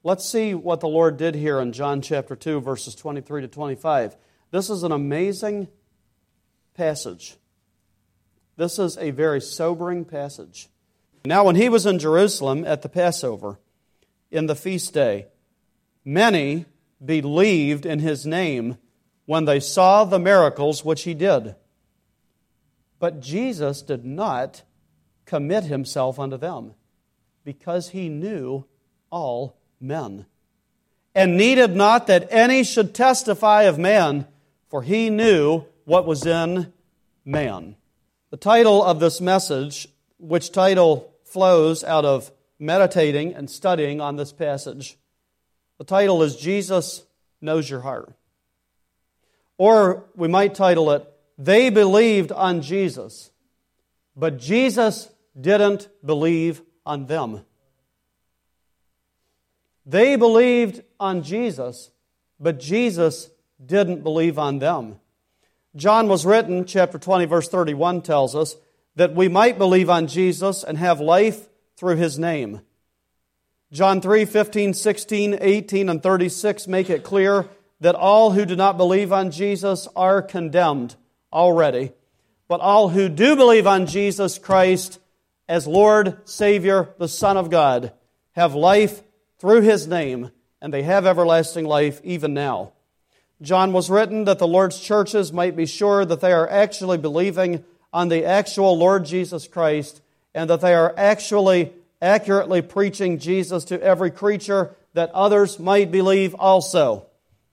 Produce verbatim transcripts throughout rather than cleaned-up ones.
Let's see what the Lord did here in John chapter two, verses twenty-three to twenty-five. This is an amazing passage. This is a very sobering passage. Now, when he was in Jerusalem at the Passover, in the feast day, many believed in his name when they saw the miracles which he did. But Jesus did not commit himself unto them, because he knew all men, and needed not that any should testify of man, for he knew what was in man. The title of this message, which title flows out of meditating and studying on this passage, the title is Jesus Knows Your Heart. Or we might title it, They Believed on Jesus, but Jesus didn't believe on them. They believed on Jesus, but Jesus didn't believe on them. John was written, chapter twenty, verse thirty-one tells us, that we might believe on Jesus and have life through his name. John three, fifteen, sixteen, eighteen, and thirty-six make it clear that all who do not believe on Jesus are condemned already. But all who do believe on Jesus Christ as Lord, Savior, the Son of God, have life through his name, and they have everlasting life even now. John was written that the Lord's churches might be sure that they are actually believing on the actual Lord Jesus Christ, and that they are actually accurately preaching Jesus to every creature, that others might believe also.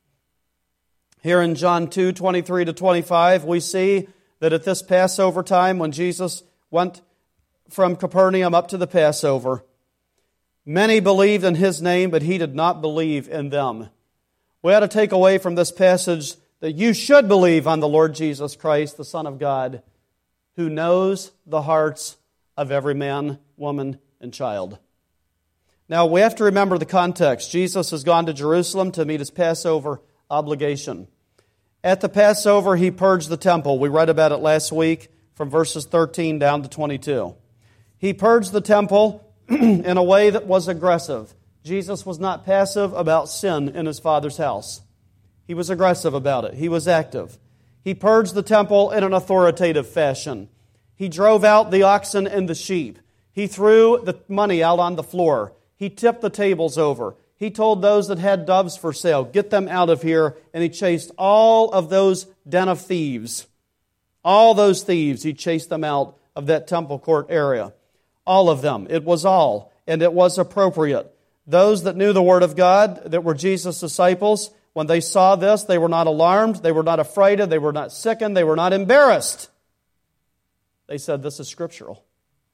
Here in John two, twenty-three to twenty-five, we see that at this Passover time, when Jesus went from Capernaum up to the Passover, many believed in his name, but he did not believe in them. We ought to take away from this passage that you should believe on the Lord Jesus Christ, the Son of God, who knows the hearts of every man, woman, and child. Now, we have to remember the context. Jesus has gone to Jerusalem to meet his Passover obligation. At the Passover, he purged the temple. We read about it last week from verses thirteen down to twenty-two. He purged the temple in a way that was aggressive. Jesus was not passive about sin in his Father's house. He was aggressive about it. He was active. He purged the temple in an authoritative fashion. He drove out the oxen and the sheep. He threw the money out on the floor. He tipped the tables over. He told those that had doves for sale, get them out of here, and he chased all of those den of thieves. All those thieves, he chased them out of that temple court area. All of them. It was all, and it was appropriate. Those that knew the Word of God, that were Jesus' disciples, when they saw this, they were not alarmed, they were not afraid, they were not sickened, they were not embarrassed. They said, this is scriptural.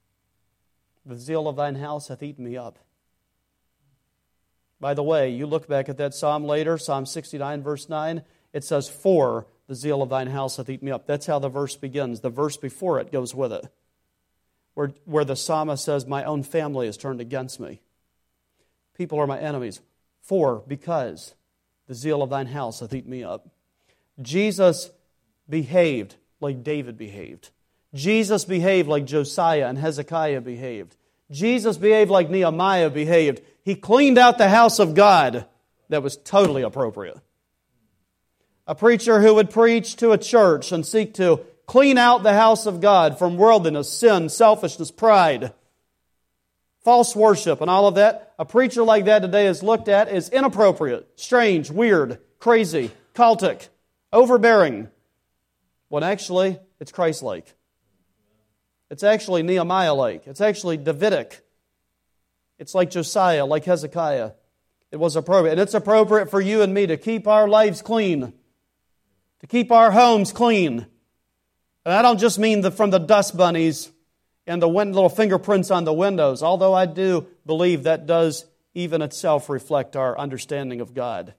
The zeal of thine house hath eaten me up. By the way, you look back at that psalm later, Psalm sixty-nine, verse nine, it says, for the zeal of thine house hath eaten me up. That's how the verse begins. The verse before it goes with it, where, where the psalmist says, my own family is turned against me. People are my enemies. For, because the zeal of thine house hath eaten me up. Jesus behaved like David behaved. Jesus behaved like Josiah and Hezekiah behaved. Jesus behaved like Nehemiah behaved. He cleaned out the house of God. That was totally appropriate. A preacher who would preach to a church and seek to clean out the house of God from worldliness, sin, selfishness, pride, false worship, and all of that, a preacher like that today is looked at as inappropriate, strange, weird, crazy, cultic, overbearing, when actually it's Christ-like. It's actually Nehemiah-like. It's actually Davidic. It's like Josiah, like Hezekiah. It was appropriate. And it's appropriate for you and me to keep our lives clean, to keep our homes clean. And I don't just mean the, from the dust bunnies and the win- little fingerprints on the windows, although I do believe that does even itself reflect our understanding of God.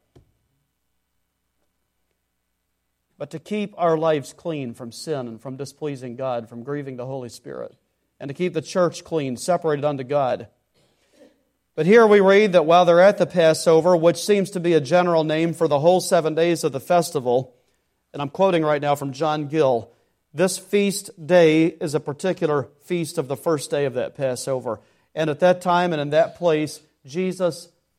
But to keep our lives clean from sin and from displeasing God, from grieving the Holy Spirit, and to keep the church clean, separated unto God. But here we read that while they're at the Passover, which seems to be a general name for the whole seven days of the festival, and I'm quoting right now from John Gill, this feast day is a particular feast of the first day of that Passover. And at that time and in that place, Jesus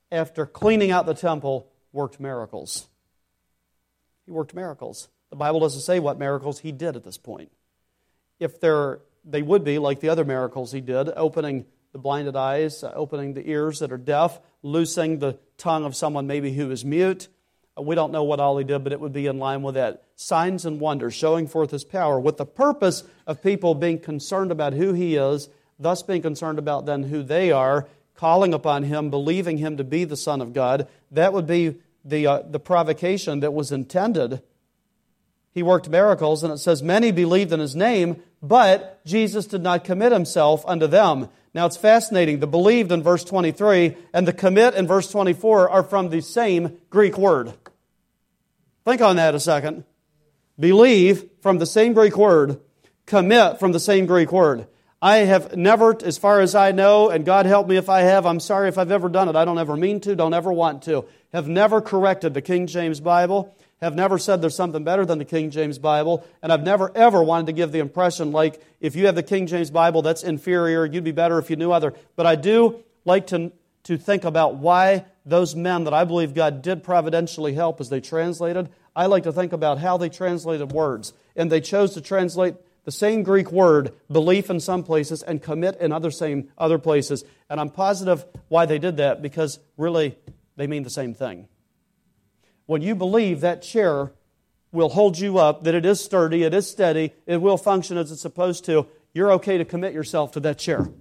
after cleaning out the temple, worked miracles. He worked miracles. The Bible doesn't say what miracles he did at this point. If there, they would be like the other miracles he did, opening the blinded eyes, uh, opening the ears that are deaf, loosing the tongue of someone maybe who is mute. Uh, we don't know what all he did, but it would be in line with that. Signs and wonders, showing forth his power, with the purpose of people being concerned about who he is, thus being concerned about then who they are, calling upon him, believing him to be the Son of God. That would be the uh, the provocation that was intended. He worked miracles, and it says, many believed in his name, but Jesus did not commit himself unto them. Now it's fascinating. The believed in verse twenty-three and the commit in verse twenty-four are from the same Greek word. Think on that a second. Believe from the same Greek word. Commit from the same Greek word. I have never, as far as I know, and God help me if I have, I'm sorry if I've ever done it. I don't ever mean to, don't ever want to. Have never corrected the King James Bible. Have never said there's something better than the King James Bible. And I've never ever wanted to give the impression like if you have the King James Bible, that's inferior. You'd be better if you knew other. But I do like to, to think about why those men that I believe God did providentially help as they translated. I like to think about how they translated words. And they chose to translate the same Greek word, belief in some places, and commit in other same other places. And I'm positive why they did that, because really they mean the same thing. When you believe that chair will hold you up, that it is sturdy, it is steady, it will function as it's supposed to, you're okay to commit yourself to that chair.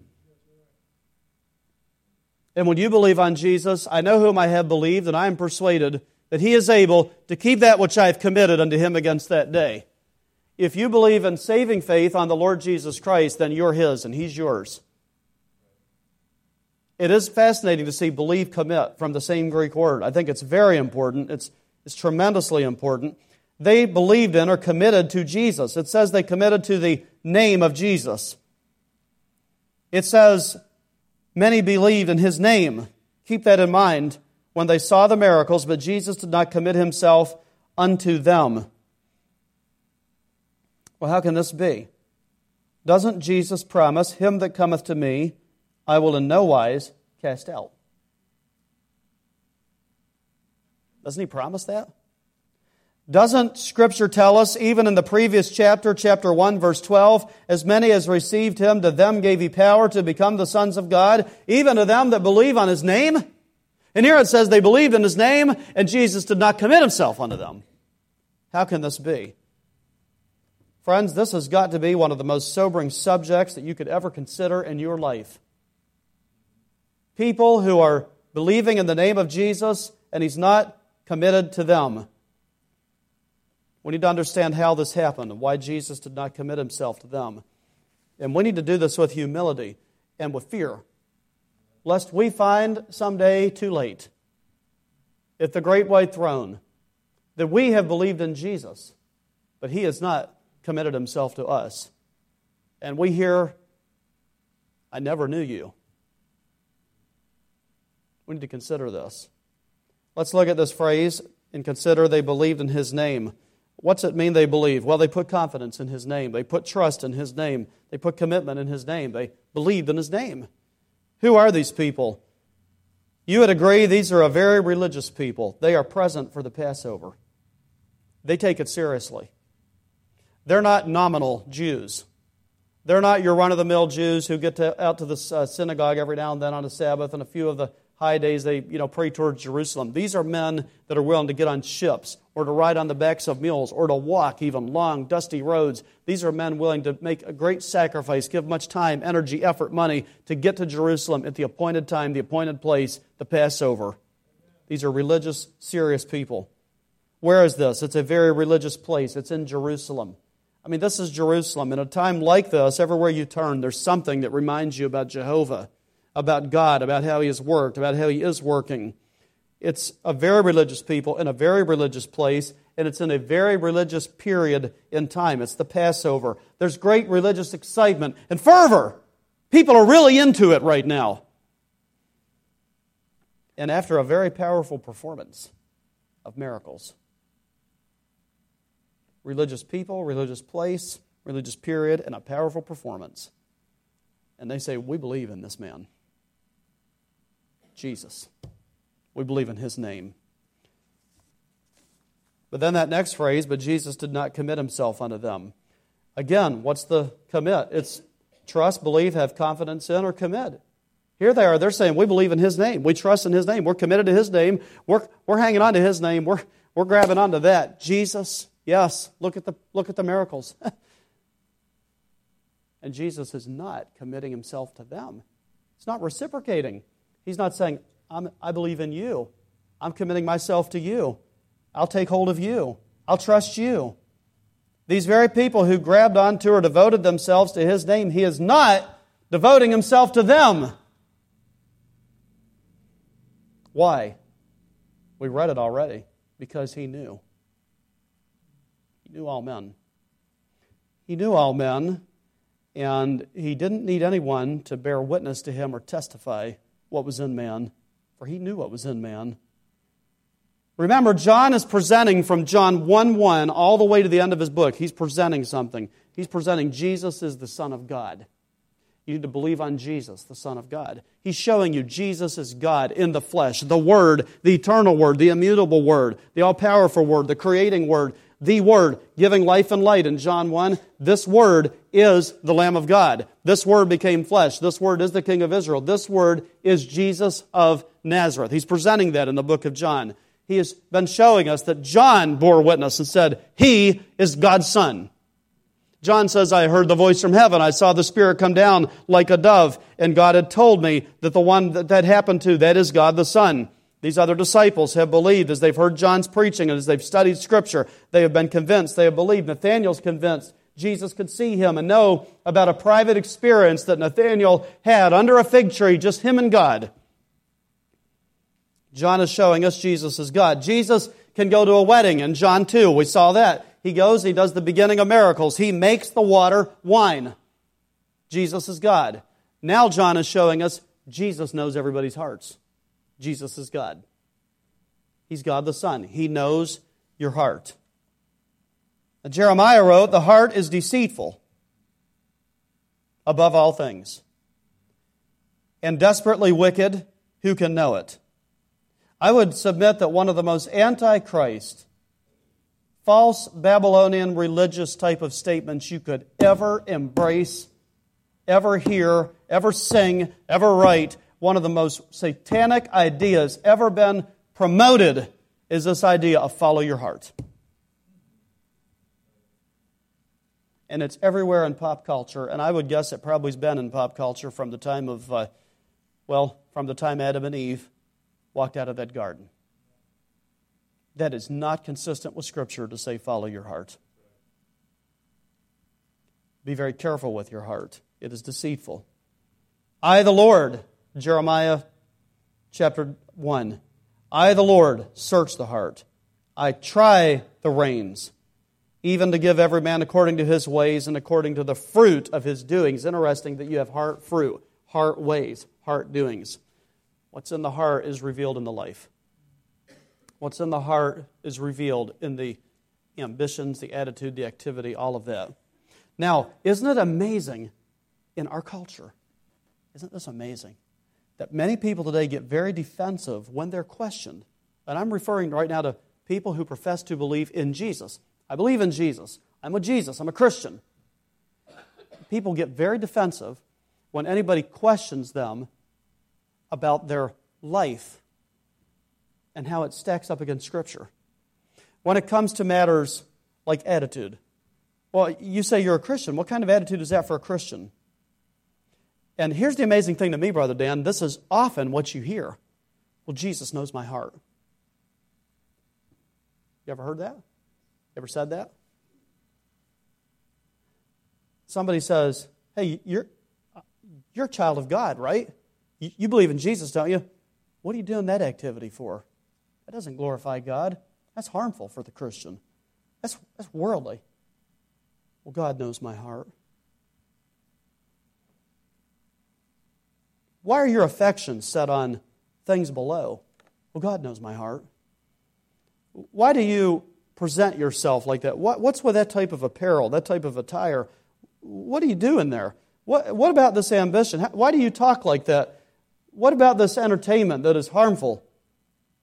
And when you believe on Jesus, I know whom I have believed, and I am persuaded that He is able to keep that which I have committed unto Him against that day. If you believe in saving faith on the Lord Jesus Christ, then you're His and He's yours. It is fascinating to see believe, commit from the same Greek word. I think it's very important. It's, it's tremendously important. They believed in or committed to Jesus. It says they committed to the name of Jesus. It says many believed in His name. Keep that in mind when they saw the miracles, but Jesus did not commit Himself unto them. Well, how can this be? Doesn't Jesus promise, him that cometh to me, I will in no wise cast out? Doesn't He promise that? Doesn't Scripture tell us, even in the previous chapter, chapter one, verse twelve, as many as received Him, to them gave He power to become the sons of God, even to them that believe on His name? And here it says they believed in His name, and Jesus did not commit Himself unto them. How can this be? Friends, this has got to be one of the most sobering subjects that you could ever consider in your life. People who are believing in the name of Jesus, and He's not committed to them. We need to understand how this happened and why Jesus did not commit Himself to them. And we need to do this with humility and with fear, lest we find someday too late at the great white throne that we have believed in Jesus, but He has not committed Himself to us. And we hear, I never knew you. We need to consider this. Let's look at this phrase and consider they believed in His name. What's it mean they believe? Well, they put confidence in His name. They put trust in His name. They put commitment in His name. They believed in His name. Who are these people? You would agree these are a very religious people. They are present for the Passover. They take it seriously. They're not nominal Jews. They're not your run-of-the-mill Jews who get to, out to the uh, synagogue every now and then on a Sabbath, and a few of the high days they you know pray towards Jerusalem. These are men that are willing to get on ships or to ride on the backs of mules or to walk even long, dusty roads. These are men willing to make a great sacrifice, give much time, energy, effort, money to get to Jerusalem at the appointed time, the appointed place, the Passover. These are religious, serious people. Where is this? It's a very religious place. It's in Jerusalem. I mean, this is Jerusalem. In a time like this, everywhere you turn, there's something that reminds you about Jehovah, about God, about how He has worked, about how He is working. It's a very religious people in a very religious place, and it's in a very religious period in time. It's the Passover. There's great religious excitement and fervor. People are really into it right now. And after a very powerful performance of miracles, religious people, religious place, religious period, and a powerful performance. And they say, we believe in this man, Jesus. We believe in His name. But then that next phrase, but Jesus did not commit Himself unto them. Again, what's the commit? It's trust, believe, have confidence in, or commit. Here they are. They're saying, we believe in His name. We trust in His name. We're committed to His name. We're, we're hanging on to His name. We're, we're grabbing onto that. Jesus, yes, look at the, look at the miracles. And Jesus is not committing Himself to them. It's not reciprocating. He's not saying, I'm, I believe in you. I'm committing myself to you. I'll take hold of you. I'll trust you. These very people who grabbed onto or devoted themselves to His name, He is not devoting Himself to them. Why? We read it already. Because He knew. He knew all men. He knew all men, and He didn't need anyone to bear witness to Him or testify what was in man, for He knew what was in man. Remember, John is presenting from John one one all the way to the end of his book. He's presenting something. He's presenting Jesus is the Son of God. You need to believe on Jesus, the Son of God. He's showing you Jesus is God in the flesh, the Word, the eternal Word, the immutable Word, the all-powerful Word, the creating Word, the Word, giving life and light in John one. This Word is the Lamb of God. This Word became flesh. This Word is the King of Israel. This Word is Jesus of Nazareth. He's presenting that in the book of John. He has been showing us that John bore witness and said, He is God's Son. John says, I heard the voice from heaven. I saw the Spirit come down like a dove. And God had told me that the one that, that happened to, that is God the Son. These other disciples have believed as they've heard John's preaching and as they've studied Scripture. They have been convinced. They have believed. Nathanael's convinced. Jesus could see him and know about a private experience that Nathanael had under a fig tree, just him and God. John is showing us Jesus is God. Jesus can go to a wedding in John two. We saw that. He goes, He does the beginning of miracles. He makes the water wine. Jesus is God. Now John is showing us Jesus knows everybody's hearts. Jesus is God. He's God the Son. He knows your heart. And Jeremiah wrote, the heart is deceitful above all things, and desperately wicked, who can know it? I would submit that one of the most anti-Christ, false Babylonian religious type of statements you could ever embrace, ever hear, ever sing, ever write, one of the most satanic ideas ever been promoted is this idea of follow your heart. And it's everywhere in pop culture, and I would guess it probably has been in pop culture from the time of, uh, well, from the time Adam and Eve walked out of that garden. That is not consistent with Scripture to say follow your heart. Be very careful with your heart. It is deceitful. I, the Lord, Jeremiah chapter one. I, the Lord, search the heart. I try the reins, even to give every man according to his ways and according to the fruit of his doings. Interesting that you have heart fruit, heart ways, heart doings. What's in the heart is revealed in the life. What's in the heart is revealed in the ambitions, the attitude, the activity, all of that. Now, isn't it amazing in our culture? Isn't this amazing? That many people today get very defensive when they're questioned. And I'm referring right now to people who profess to believe in Jesus. I believe in Jesus. I'm with Jesus. I'm a Christian. People get very defensive when anybody questions them about their life and how it stacks up against Scripture. When it comes to matters like attitude, well, you say you're a Christian. What kind of attitude is that for a Christian? And here's the amazing thing to me, Brother Dan. This is often what you hear. Well, Jesus knows my heart. You ever heard that? Ever said that? Somebody says, hey, you're, you're a child of God, right? You, you believe in Jesus, don't you? What are you doing that activity for? That doesn't glorify God. That's harmful for the Christian. That's, that's worldly. Well, God knows my heart. Why are your affections set on things below? Well, God knows my heart. Why do you present yourself like that? What, what's with that type of apparel, that type of attire? What are you doing there? What, what about this ambition? Why do you talk like that? What about this entertainment that is harmful?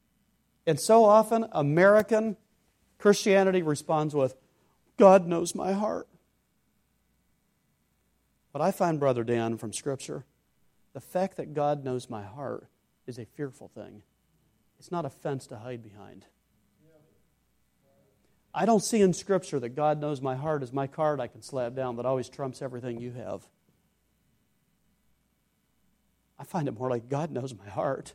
And so often, American Christianity responds with, God knows my heart. But I find, Brother Dan, from Scripture, the fact that God knows my heart is a fearful thing. It's not a fence to hide behind. I don't see in Scripture that God knows my heart is my card I can slap down that always trumps everything you have. I find it more like God knows my heart.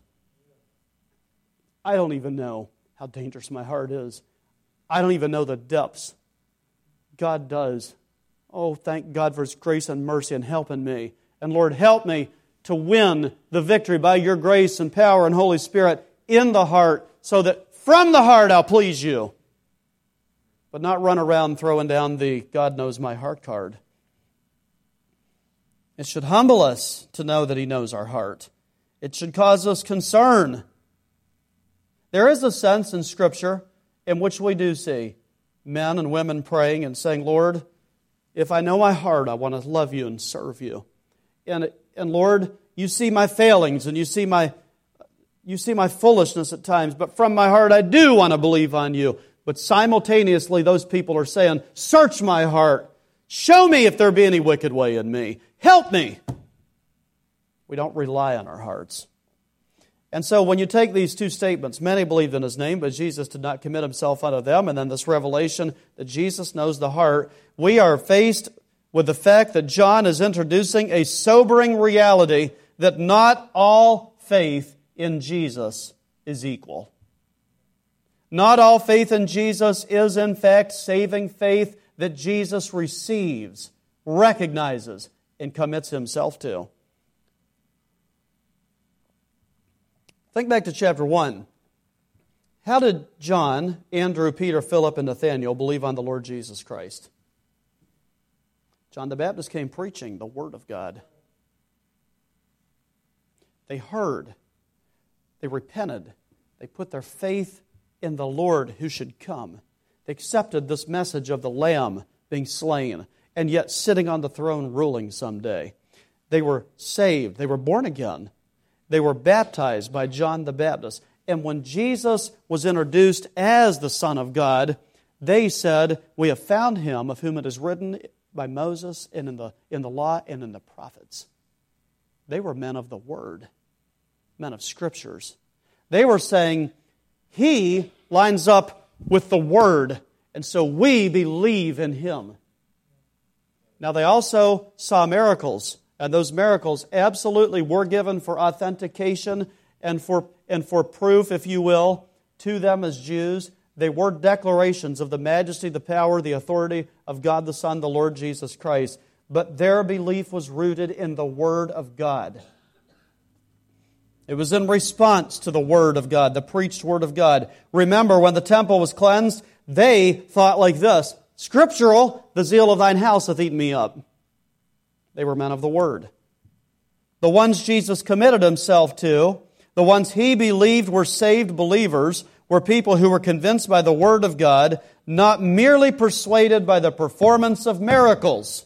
I don't even know how dangerous my heart is. I don't even know the depths. God does. Oh, thank God for His grace and mercy and helping me. And Lord, help me to win the victory by Your grace and power and Holy Spirit in the heart so that from the heart I'll please You. But not run around throwing down the God knows my heart card. It should humble us to know that He knows our heart. It should cause us concern. There is a sense in Scripture in which we do see men and women praying and saying, Lord, if I know my heart, I want to love You and serve You. And, and Lord, You see my failings and You see my, you see my foolishness at times, but from my heart I do want to believe on You. But simultaneously, those people are saying, search my heart. Show me if there be any wicked way in me. Help me. We don't rely on our hearts. And so when you take these two statements, many believed in His name, but Jesus did not commit Himself unto them, and then this revelation that Jesus knows the heart, we are faced with the fact that John is introducing a sobering reality that not all faith in Jesus is equal. Not all faith in Jesus is, in fact, saving faith that Jesus receives, recognizes, and commits Himself to. Think back to chapter one. How did John, Andrew, Peter, Philip, and Nathanael believe on the Lord Jesus Christ? John the Baptist came preaching the Word of God. They heard. They repented. They put their faith in the Lord who should come. They accepted this message of the Lamb being slain and yet sitting on the throne ruling someday. They were saved. They were born again. They were baptized by John the Baptist. And when Jesus was introduced as the Son of God, they said, we have found Him of whom it is written by Moses and in the, in the law and in the prophets. They were men of the Word, men of Scriptures. They were saying, He lines up with the Word, and so we believe in Him. Now they also saw miracles. And those miracles absolutely were given for authentication and for, and for proof, if you will, to them as Jews. They were declarations of the majesty, the power, the authority of God the Son, the Lord Jesus Christ. But their belief was rooted in the Word of God. It was in response to the Word of God, the preached Word of God. Remember, when the temple was cleansed, they thought like this, Scriptural, the zeal of Thine house hath eaten me up. They were men of the Word. The ones Jesus committed Himself to, the ones He believed were saved believers, were people who were convinced by the Word of God, not merely persuaded by the performance of miracles.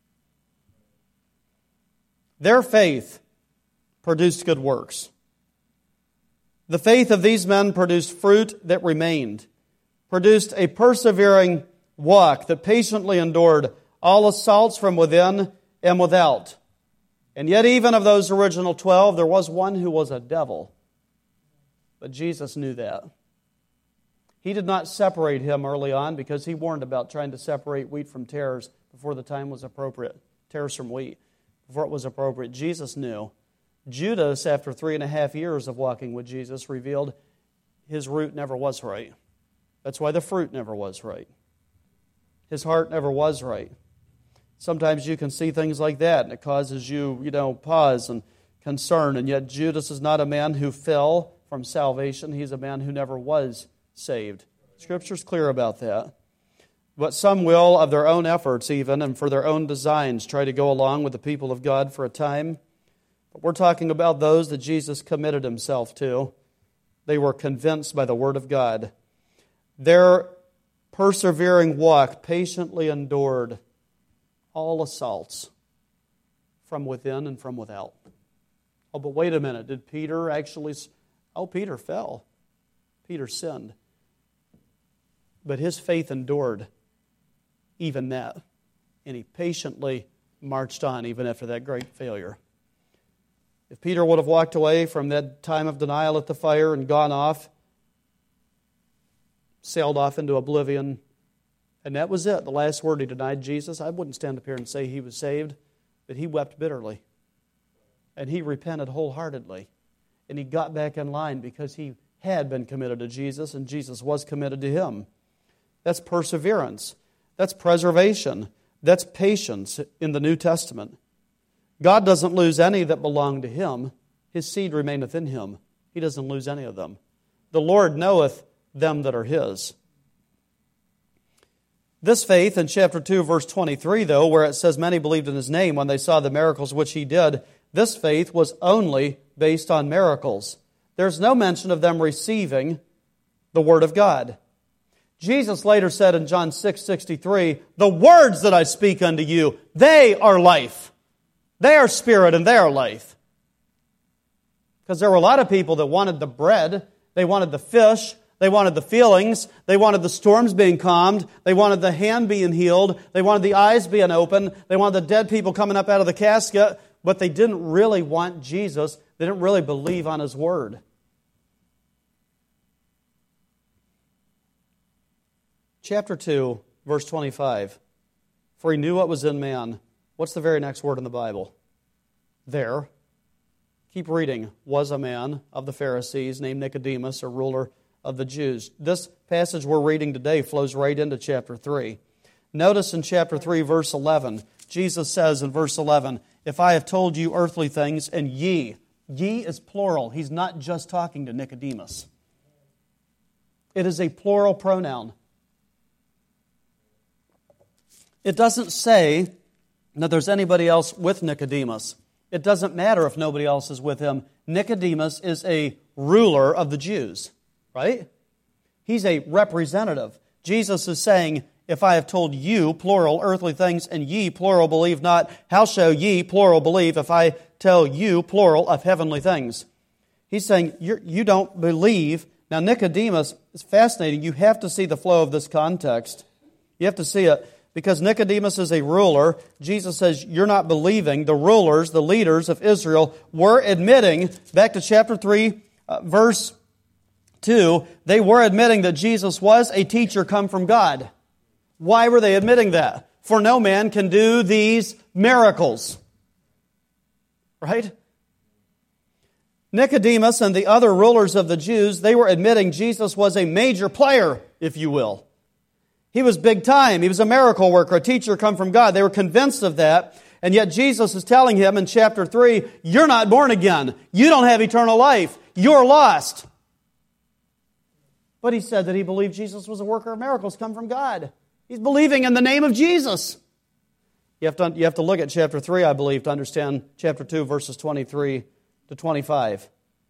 Their faith produced good works. The faith of these men produced fruit that remained, produced a persevering walk that patiently endured all assaults from within and without. And yet even of those original twelve, there was one who was a devil. But Jesus knew that. He did not separate him early on because He warned about trying to separate wheat from tares before the time was appropriate. Tares from wheat, before it was appropriate. Jesus knew. Judas, after three and a half years of walking with Jesus, revealed his root never was right. That's why the fruit never was right. His heart never was right. Sometimes you can see things like that, and it causes you, you know, pause and concern. And yet Judas is not a man who fell from salvation. He's a man who never was saved. Scripture's clear about that. But some will, of their own efforts even, and for their own designs, try to go along with the people of God for a time. But we're talking about those that Jesus committed Himself to. They were convinced by the Word of God. Their persevering walk patiently endured all assaults from within and from without. Oh, but wait a minute. Did Peter actually... Oh, Peter fell. Peter sinned. But his faith endured even that. And he patiently marched on even after that great failure. If Peter would have walked away from that time of denial at the fire and gone off, sailed off into oblivion, and that was it, the last word, he denied Jesus, I wouldn't stand up here and say he was saved, but he wept bitterly. And he repented wholeheartedly. And he got back in line because he had been committed to Jesus and Jesus was committed to him. That's perseverance. That's preservation. That's patience in the New Testament. God doesn't lose any that belong to Him. His seed remaineth in Him. He doesn't lose any of them. The Lord knoweth them that are His. This faith in chapter two, verse twenty-three, though, where it says many believed in His name when they saw the miracles which He did, this faith was only based on miracles. There's no mention of them receiving the Word of God. Jesus later said in John six sixty-three, the words that I speak unto you, they are life. They are spirit and they are life. Because there were a lot of people that wanted the bread, they wanted the fish, they wanted the feelings, they wanted the storms being calmed, they wanted the hand being healed, they wanted the eyes being open, they wanted the dead people coming up out of the casket, but they didn't really want Jesus. They didn't really believe on His Word. Chapter two, verse twenty-five. For He knew what was in man. What's the very next word in the Bible? There. Keep reading. Was a man of the Pharisees named Nicodemus, a ruler of the Jews. This passage we're reading today flows right into chapter three. Notice in chapter three, verse eleven, Jesus says in verse eleven, if I have told you earthly things, and ye, ye is plural. He's not just talking to Nicodemus. It is a plural pronoun. It doesn't say that there's anybody else with Nicodemus. It doesn't matter if nobody else is with him. Nicodemus is a ruler of the Jews, right? He's a representative. Jesus is saying, if I have told you, plural, earthly things, and ye, plural, believe not, how shall ye, plural, believe if I tell you, plural, of heavenly things? He's saying, you're, you don't believe. Now, Nicodemus is fascinating. You have to see the flow of this context. You have to see it. Because Nicodemus is a ruler, Jesus says, you're not believing. The rulers, the leaders of Israel, were admitting, back to chapter three, uh, verse two, they were admitting that Jesus was a teacher come from God. Why were they admitting that? For no man can do these miracles. Right? Nicodemus and the other rulers of the Jews, they were admitting Jesus was a major player, if you will. He was big time. He was a miracle worker, a teacher come from God. They were convinced of that. And yet Jesus is telling him in chapter three, you're not born again. You don't have eternal life. You're lost. But he said that he believed Jesus was a worker of miracles come from God. He's believing in the name of Jesus. You have to, you have to look at chapter three, I believe, to understand chapter two, verses twenty-three to twenty-five.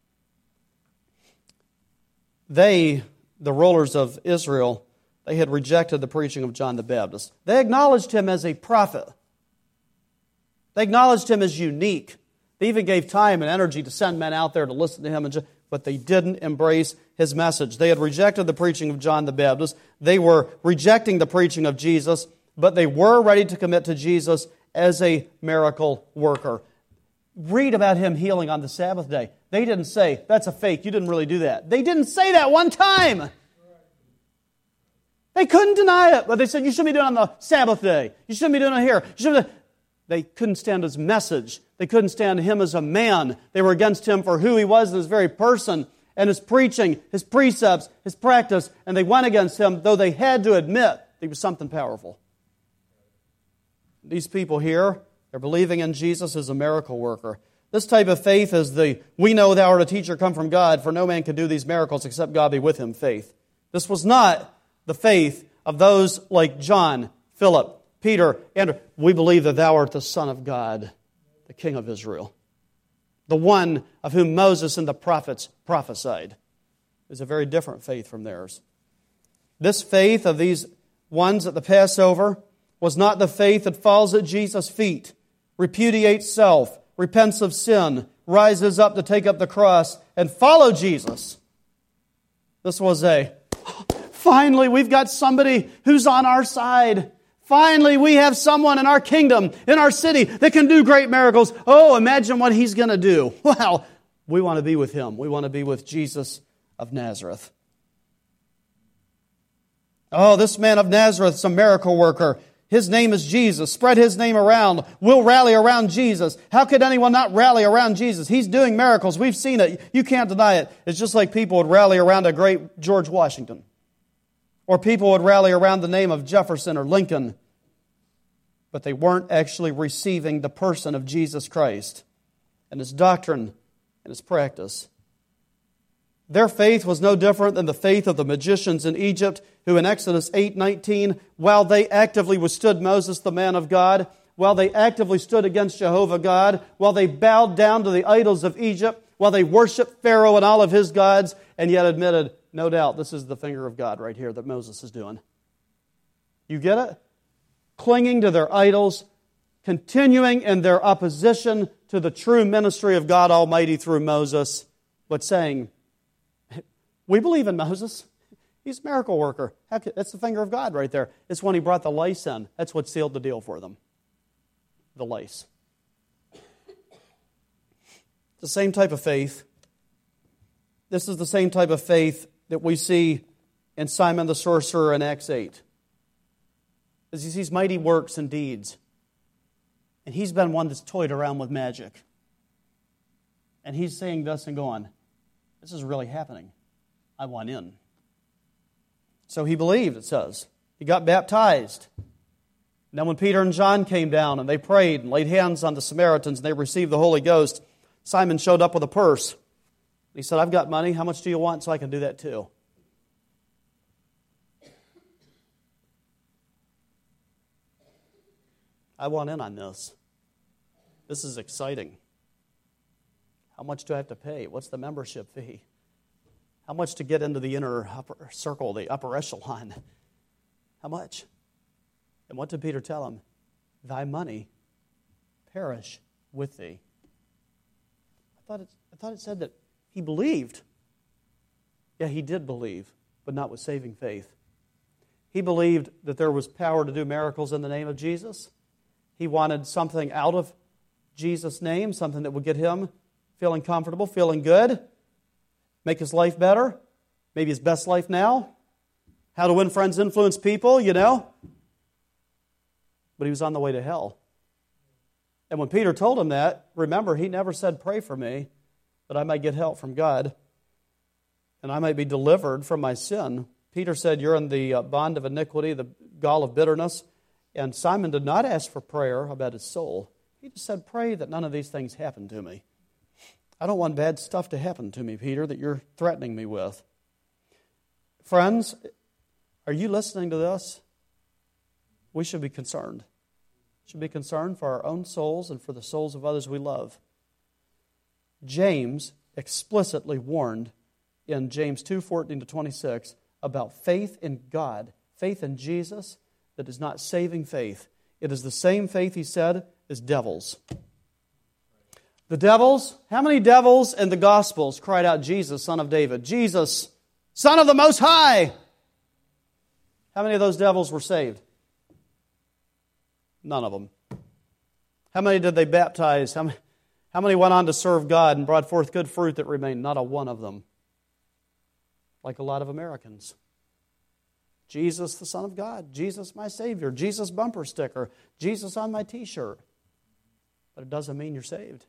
They, the rulers of Israel, they had rejected the preaching of John the Baptist. They acknowledged him as a prophet. They acknowledged him as unique. They even gave time and energy to send men out there to listen to him, but they didn't embrace his message. They had rejected the preaching of John the Baptist. They were rejecting the preaching of Jesus, but they were ready to commit to Jesus as a miracle worker. Read about him healing on the Sabbath day. They didn't say, that's a fake, you didn't really do that. They didn't say that one time. They couldn't deny it, but they said, you shouldn't be doing it on the Sabbath day. You shouldn't be doing it here. You shouldn't. They couldn't stand his message. They couldn't stand him as a man. They were against him for who he was and his very person and his preaching, his precepts, his practice, and they went against him, though they had to admit he was something powerful. These people here, they're believing in Jesus as a miracle worker. This type of faith is the, we know thou art a teacher come from God, for no man can do these miracles except God be with him faith. This was not the faith of those like John, Philip, Peter, Andrew. We believe that thou art the Son of God, the King of Israel, the one of whom Moses and the prophets prophesied. Is a very different faith from theirs. This faith of these ones at the Passover was not the faith that falls at Jesus' feet, repudiates self, repents of sin, rises up to take up the cross, and follow Jesus. This was a, finally, we've got somebody who's on our side. Finally, we have someone in our kingdom, in our city, that can do great miracles. Oh, imagine what he's going to do. Well, we want to be with him. We want to be with Jesus of Nazareth. Oh, this man of Nazareth is a miracle worker. His name is Jesus. Spread his name around. We'll rally around Jesus. How could anyone not rally around Jesus? He's doing miracles. We've seen it. You can't deny it. It's just like people would rally around a great George Washington. Or people would rally around the name of Jefferson or Lincoln. But they weren't actually receiving the person of Jesus Christ and His doctrine and His practice. Their faith was no different than the faith of the magicians in Egypt, who in Exodus eight nineteen, while they actively withstood Moses, the man of God, while they actively stood against Jehovah God, while they bowed down to the idols of Egypt, while they worshiped Pharaoh and all of his gods, and yet admitted, no doubt, this is the finger of God right here that Moses is doing. You get it? Clinging to their idols, continuing in their opposition to the true ministry of God Almighty through Moses, but saying, we believe in Moses. He's a miracle worker. Heck, that's the finger of God right there. It's when he brought the lice in. That's what sealed the deal for them. The lice. It's the same type of faith. This is the same type of faith that we see in Simon the sorcerer in Acts eight. As he sees mighty works and deeds. And he's been one that's toyed around with magic. And he's saying this and going, this is really happening. I want in. So he believed, it says. He got baptized. And then when Peter and John came down and they prayed and laid hands on the Samaritans and they received the Holy Ghost, Simon showed up with a purse. He said, I've got money. How much do you want so I can do that too? I want in on this. This is exciting. How much do I have to pay? What's the membership fee? How much to get into the inner upper circle, the upper echelon? How much? And what did Peter tell him? Thy money perish with thee. I thought it, I thought it said that he believed. Yeah, he did believe, but not with saving faith. He believed that there was power to do miracles in the name of Jesus. He wanted something out of Jesus' name, something that would get him feeling comfortable, feeling good, make his life better, maybe his best life now, how to win friends, influence people, you know. But he was on the way to hell. And when Peter told him that, remember, he never said, pray for me, that I might get help from God, and I might be delivered from my sin. Peter said, you're in the bond of iniquity, the gall of bitterness. And Simon did not ask for prayer about his soul. He just said, pray that none of these things happen to me. I don't want bad stuff to happen to me, Peter, that you're threatening me with. Friends, are you listening to this? We should be concerned. We should be concerned for our own souls and for the souls of others we love. James explicitly warned in James two fourteen to twenty-six about faith in God, faith in Jesus that is not saving faith. It is the same faith, he said, as devils. The devils, how many devils in the Gospels cried out, Jesus, Son of David, Jesus, Son of the Most High? How many of those devils were saved? None of them. How many did they baptize? How many, how many went on to serve God and brought forth good fruit that remained? Not a one of them. Like a lot of Americans. Jesus, the Son of God. Jesus, my Savior. Jesus, bumper sticker. Jesus on my t-shirt. But it doesn't mean you're saved.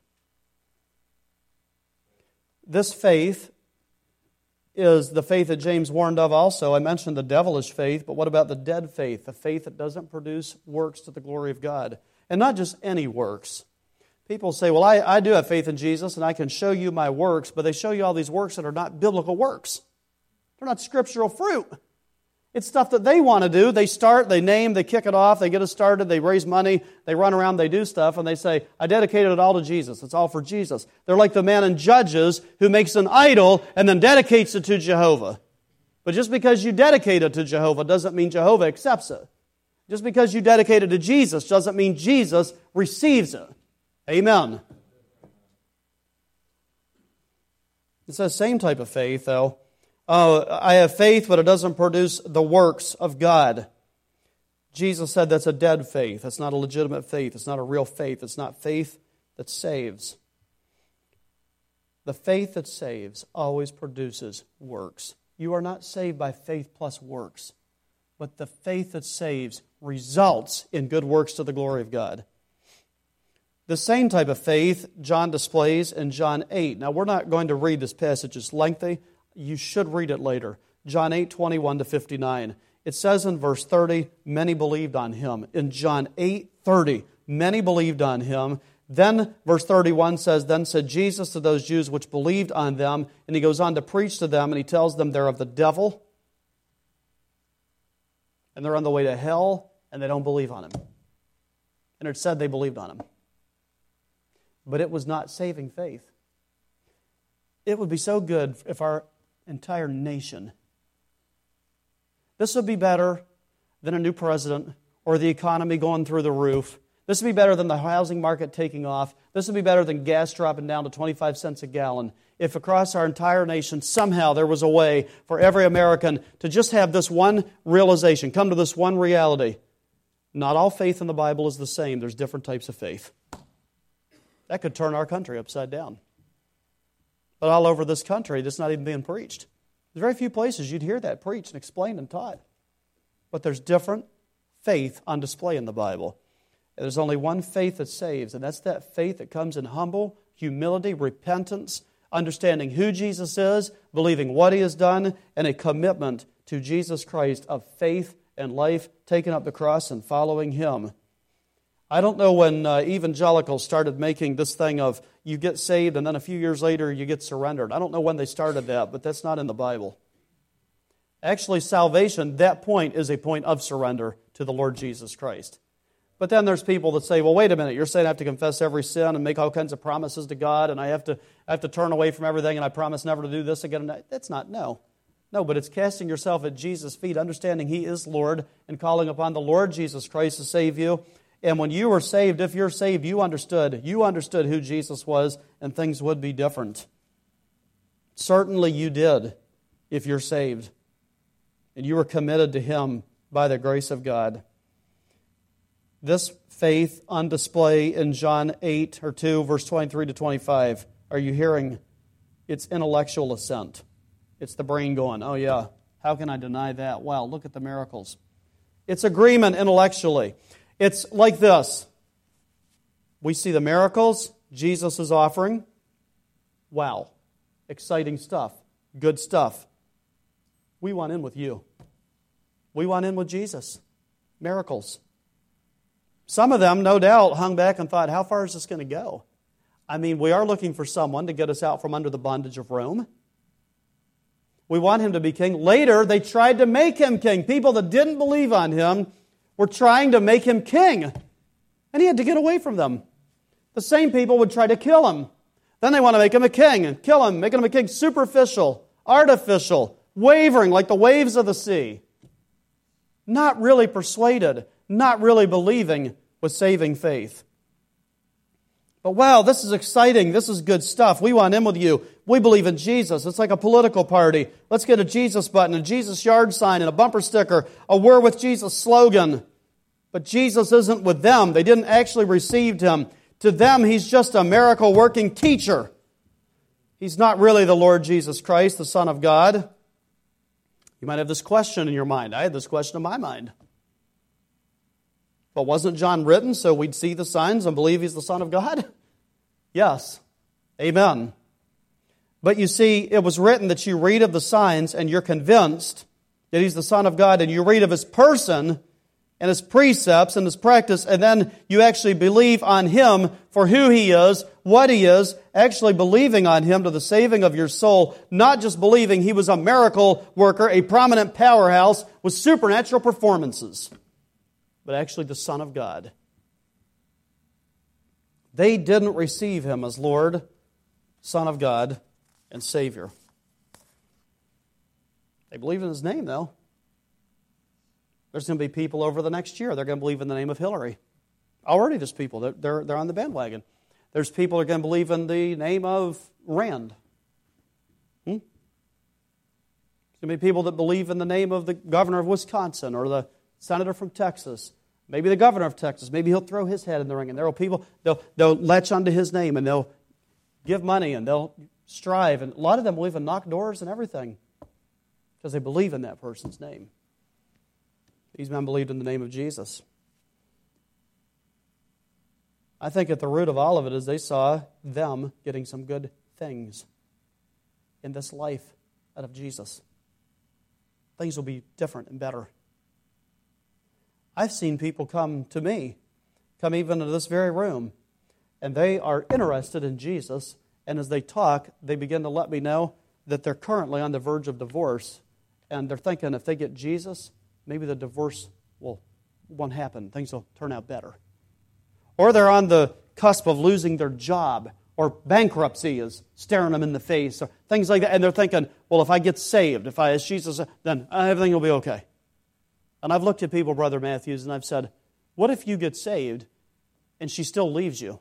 This faith is the faith that James warned of also. I mentioned the devilish faith, but what about the dead faith? The faith that doesn't produce works to the glory of God. And not just any works. People say, well, I, I do have faith in Jesus and I can show you my works, but they show you all these works that are not biblical works. They're not scriptural fruit. It's stuff that they want to do. They start, they name, they kick it off, they get it started, they raise money, they run around, they do stuff, and they say, I dedicated it all to Jesus. It's all for Jesus. They're like the man in Judges who makes an idol and then dedicates it to Jehovah. But just because you dedicate it to Jehovah doesn't mean Jehovah accepts it. Just because you dedicate it to Jesus doesn't mean Jesus receives it. Amen. It's the same type of faith, though. oh, I have faith, but it doesn't produce the works of God. Jesus said that's a dead faith. That's not a legitimate faith. It's not a real faith. It's not faith that saves. The faith that saves always produces works. You are not saved by faith plus works, but the faith that saves results in good works to the glory of God. The same type of faith John displays in John eight. Now, we're not going to read this passage. It's lengthy. You should read it later. John eight, twenty-one to fifty-nine. It says in verse thirty, many believed on him. In John eight, thirty, many believed on him. Then, verse thirty-one says, then said Jesus to those Jews which believed on them, and he goes on to preach to them, and he tells them they're of the devil, and they're on the way to hell, and they don't believe on him. And it said they believed on him. But it was not saving faith. It would be so good if our entire nation, this would be better than a new president or the economy going through the roof. This would be better than the housing market taking off. This would be better than gas dropping down to twenty-five cents a gallon. If across our entire nation somehow there was a way for every American to just have this one realization, come to this one reality. Not all faith in the Bible is the same. There's different types of faith. That could turn our country upside down. But all over this country, that's not even being preached. There's very few places you'd hear that preached and explained and taught. But there's different faith on display in the Bible. There's only one faith that saves, and that's that faith that comes in humble humility, repentance, understanding who Jesus is, believing what He has done, and a commitment to Jesus Christ of faith and life, taking up the cross and following Him. I don't know when uh, evangelicals started making this thing of you get saved and then a few years later you get surrendered. I don't know when they started that, but that's not in the Bible. Actually, salvation, that point is a point of surrender to the Lord Jesus Christ. But then there's people that say, well, wait a minute, you're saying I have to confess every sin and make all kinds of promises to God, and I have to I have to turn away from everything, and I promise never to do this again. That's not, no. No, but it's casting yourself at Jesus' feet, understanding He is Lord, and calling upon the Lord Jesus Christ to save you. And when you were saved, if you're saved, you understood. You understood who Jesus was, and things would be different. Certainly you did, if you're saved. And you were committed to Him by the grace of God. This faith on display in John eight or two, verse twenty-three to twenty-five. Are you hearing? It's intellectual assent. It's the brain going, oh yeah, how can I deny that? Wow, look at the miracles. It's agreement intellectually. It's like this. We see the miracles Jesus is offering. Wow, exciting stuff, good stuff. We want in with you. We want in with Jesus. Miracles. Some of them, no doubt, hung back and thought, how far is this going to go? I mean, we are looking for someone to get us out from under the bondage of Rome. We want Him to be king. Later, they tried to make Him king. People that didn't believe on Him were trying to make Him king. And He had to get away from them. The same people would try to kill Him. Then they want to make Him a king and kill Him, making Him a king superficial, artificial, wavering like the waves of the sea. Not really persuaded, not really believing with saving faith. But wow, this is exciting. This is good stuff. We want in with you. We believe in Jesus. It's like a political party. Let's get a Jesus button, a Jesus yard sign, and a bumper sticker, a We're with Jesus slogan. But Jesus isn't with them. They didn't actually receive Him. To them, He's just a miracle-working teacher. He's not really the Lord Jesus Christ, the Son of God. You might have this question in your mind. I had this question in my mind. But wasn't John written so we'd see the signs and believe He's the Son of God? Yes. Amen. But you see, it was written that you read of the signs and you're convinced that He's the Son of God, and you read of His person and His precepts and His practice, and then you actually believe on Him for who He is, what He is, actually believing on Him to the saving of your soul, not just believing He was a miracle worker, a prominent powerhouse with supernatural performances, but actually the Son of God. They didn't receive Him as Lord, Son of God, and Savior. They believe in His name, though. There's going to be people over the next year, they're going to believe in the name of Hillary. Already there's people, they're, they're, they're on the bandwagon. There's people who are going to believe in the name of Rand. Hmm? going to be people that believe in the name of the governor of Wisconsin or the senator from Texas. Maybe the governor of Texas. Maybe he'll throw his head in the ring. And there are people, they'll, they'll latch onto his name and they'll give money and they'll strive. And a lot of them will even knock doors and everything because they believe in that person's name. These men believed in the name of Jesus. I think at the root of all of it is they saw them getting some good things in this life out of Jesus. Things will be different and better. I've seen people come to me, come even to this very room, and they are interested in Jesus, and as they talk, they begin to let me know that they're currently on the verge of divorce, and they're thinking if they get Jesus, maybe the divorce will, won't happen. Things will turn out better. Or they're on the cusp of losing their job, or bankruptcy is staring them in the face, or things like that. And they're thinking, well, if I get saved, if I ask Jesus, then everything will be okay. And I've looked at people, Brother Matthews, and I've said, what if you get saved and she still leaves you?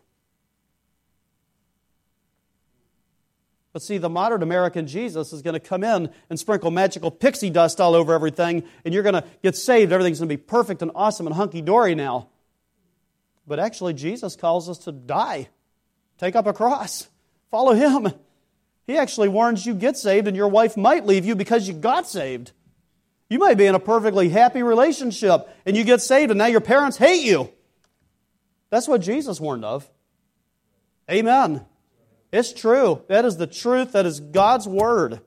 But see, the modern American Jesus is going to come in and sprinkle magical pixie dust all over everything, and you're going to get saved. Everything's going to be perfect and awesome and hunky-dory now. But actually, Jesus calls us to die. Take up a cross. Follow Him. He actually warns you get saved and your wife might leave you because you got saved. You might be in a perfectly happy relationship and you get saved and now your parents hate you. That's what Jesus warned of. Amen. It's true. That is the truth. That is God's Word.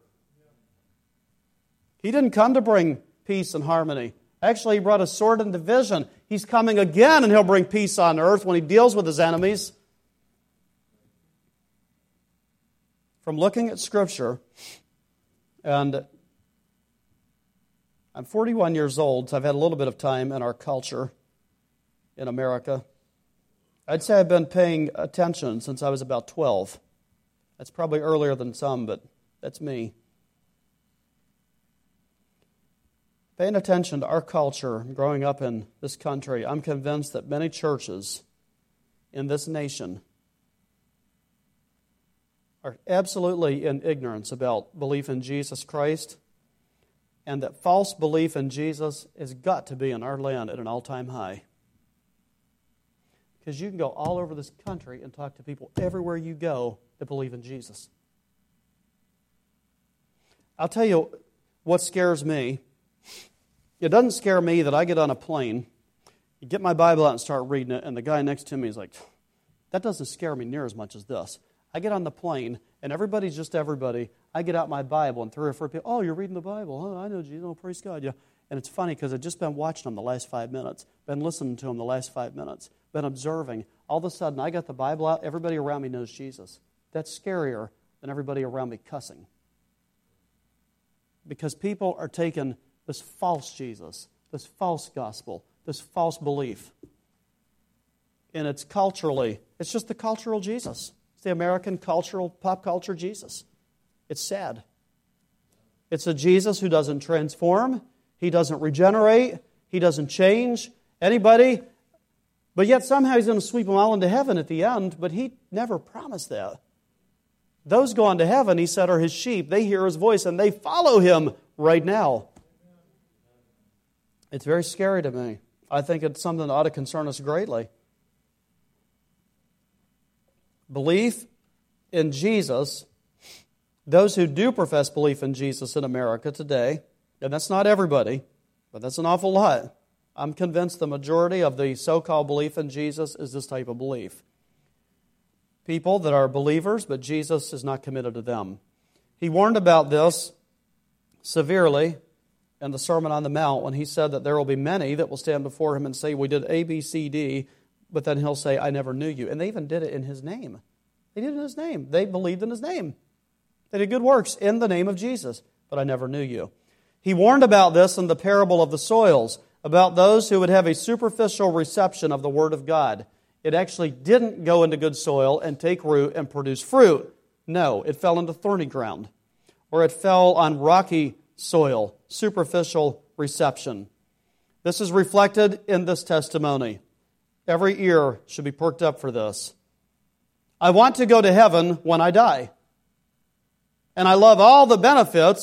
He didn't come to bring peace and harmony. Actually, He brought a sword and division. He's coming again and He'll bring peace on earth when He deals with His enemies. From looking at Scripture, and I'm forty-one years old, so I've had a little bit of time in our culture in America. I'd say I've been paying attention since I was about twelve. That's probably earlier than some, but that's me. Paying attention to our culture, growing up in this country, I'm convinced that many churches in this nation are absolutely in ignorance about belief in Jesus Christ, and that false belief in Jesus has got to be in our land at an all-time high. Because you can go all over this country and talk to people everywhere you go that believe in Jesus. I'll tell you what scares me. It doesn't scare me that I get on a plane, you get my Bible out and start reading it, and the guy next to me is like, that doesn't scare me near as much as this. I get on the plane, and everybody's just everybody. I get out my Bible, and three or four people, oh, you're reading the Bible. Oh, I know Jesus. Oh, praise God. Yeah. And it's funny because I've just been watching them the last five minutes, been listening to them the last five minutes, been observing. All of a sudden, I got the Bible out. Everybody around me knows Jesus. That's scarier than everybody around me cussing. Because people are taking this false Jesus, this false gospel, this false belief. And it's culturally, it's just the cultural Jesus. It's the American cultural, pop culture Jesus. It's sad. It's a Jesus who doesn't transform. He doesn't regenerate. He doesn't change anybody. But yet somehow He's going to sweep them all into heaven at the end. But He never promised that. Those go on to heaven, He said, are His sheep. They hear His voice and they follow Him right now. It's very scary to me. I think it's something that ought to concern us greatly. Belief in Jesus, those who do profess belief in Jesus in America today, and that's not everybody, but that's an awful lot. I'm convinced the majority of the so-called belief in Jesus is this type of belief. People that are believers, but Jesus is not committed to them. He warned about this severely in the Sermon on the Mount when He said that there will be many that will stand before Him and say, we did A, B, C, D, but then He'll say, I never knew you. And they even did it in His name. They did it in His name. They believed in His name. They did good works in the name of Jesus, but I never knew you. He warned about this in the parable of the soils, about those who would have a superficial reception of the Word of God. It actually didn't go into good soil and take root and produce fruit. No, it fell into thorny ground, or it fell on rocky soil, superficial reception. This is reflected in this testimony. Every ear should be perked up for this. I want to go to heaven when I die. And I love all the benefits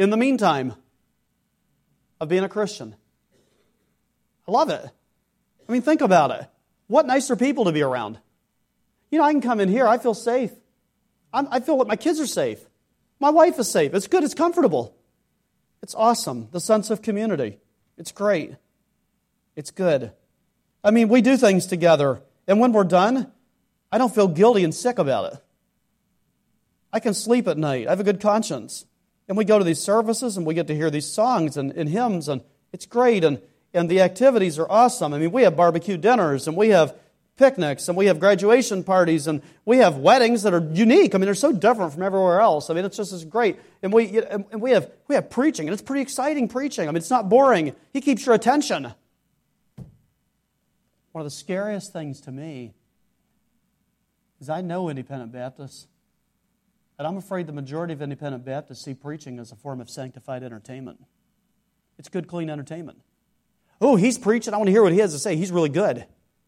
in the meantime of being a Christian. I love it. I mean, think about it. What nicer people to be around. You know, I can come in here, I feel safe. I'm, I feel like my kids are safe. My wife is safe. It's good, it's comfortable. It's awesome. The sense of community. It's great. It's good. I mean, we do things together, and when we're done, I don't feel guilty and sick about it. I can sleep at night. I have a good conscience. And we go to these services, and we get to hear these songs and, and hymns, and it's great, and, and the activities are awesome. I mean, we have barbecue dinners, and we have picnics, and we have graduation parties, and we have weddings that are unique. I mean, they're so different from everywhere else. I mean, it's just as great. And we and we have we have preaching, and it's pretty exciting preaching. I mean, it's not boring. He keeps your attention. One of the scariest things to me is I know independent Baptists, and I'm afraid the majority of independent Baptists see preaching as a form of sanctified entertainment. It's good, clean entertainment. Oh, he's preaching. I want to hear what he has to say. He's really good.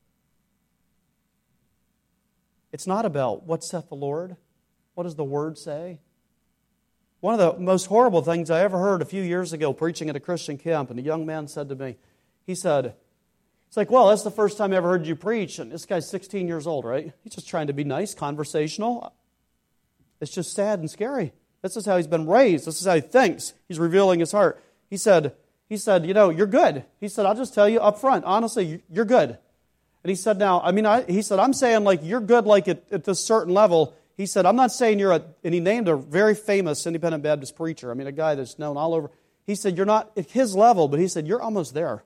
It's not about what saith the Lord. What does the Word say? One of the most horrible things I ever heard a few years ago preaching at a Christian camp, and a young man said to me, he said, it's like, well, that's the first time I ever heard you preach, and this guy's sixteen years old, right? He's just trying to be nice, conversational. It's just sad and scary. This is how he's been raised. This is how he thinks. He's revealing his heart. He said, he said, you know, you're good. He said, I'll just tell you up front, honestly, you're good. And he said, now, I mean, I, he said, I'm saying like you're good like at, at this certain level. He said, I'm not saying you're a, and he named a very famous independent Baptist preacher. I mean, a guy that's known all over. He said, you're not at his level, but he said, you're almost there.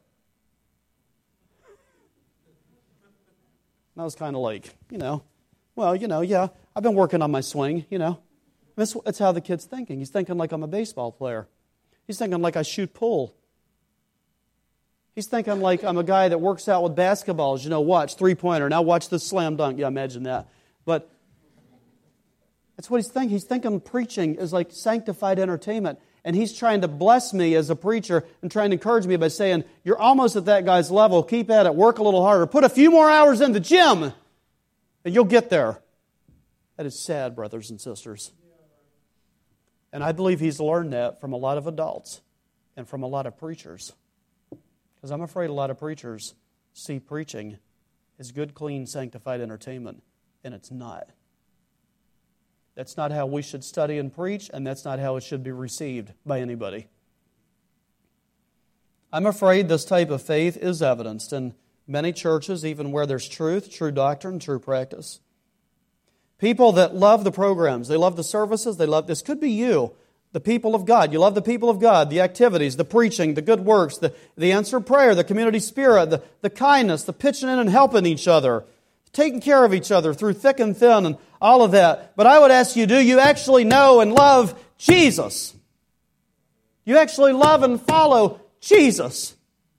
And I was kind of like, you know, well, you know, yeah, I've been working on my swing, you know. That's, that's how the kid's thinking. He's thinking like I'm a baseball player. He's thinking like I shoot pool. He's thinking like I'm a guy that works out with basketballs. You know, watch, three-pointer. Now watch this slam dunk. Yeah, imagine that. But that's what he's thinking. He's thinking preaching is like sanctified entertainment. And he's trying to bless me as a preacher and trying to encourage me by saying, you're almost at that guy's level. Keep at it. Work a little harder. Put a few more hours in the gym, and you'll get there. That is sad, brothers and sisters. And I believe he's learned that from a lot of adults and from a lot of preachers. Because I'm afraid a lot of preachers see preaching as good, clean, sanctified entertainment, and it's not. That's not how we should study and preach, and that's not how it should be received by anybody. I'm afraid this type of faith is evidenced in many churches, even where there's truth, true doctrine, true practice. People that love the programs, they love the services, they love, this could be you, the people of God. You love the people of God, the activities, the preaching, the good works, the, the answered prayer, the community spirit, the, the kindness, the pitching in and helping each other, taking care of each other through thick and thin and all of that. But I would ask you, do you actually know and love Jesus? You actually love and follow Jesus?